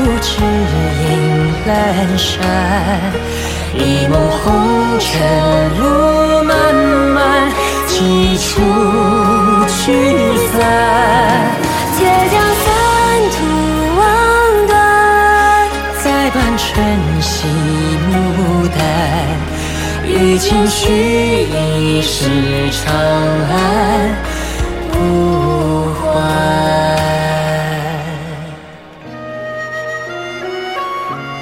只影阑珊，一梦红尘路漫漫，几处聚散。且将三途望断，再伴晨曦暮淡。与情绪已是长安。